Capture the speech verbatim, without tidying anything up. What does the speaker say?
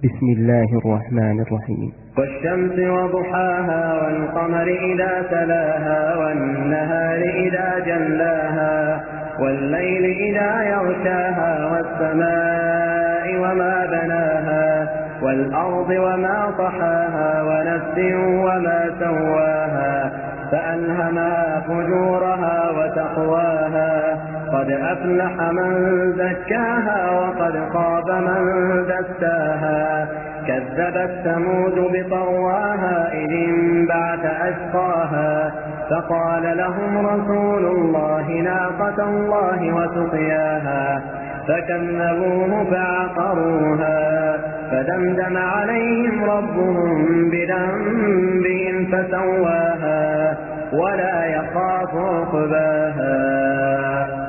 بسم الله الرحمن الرحيم. والشمس وضحاها والقمر إذا تلاها والنهار إذا جلاها والليل إذا يغشاها والسماء وما بناها والأرض وما طحاها ونفس وما سواها فألهمها فجورها وتقواها قد أفلح من زكاها وقد خاب من دساها كذبت ثمود بطغواها إذ انبعث أشقاها فقال لهم رسول الله ناقة الله وسقياها فكذبوه فعقروها فدمدم عليهم ربهم بذنبهم فسواها ولا يخاف عقباها.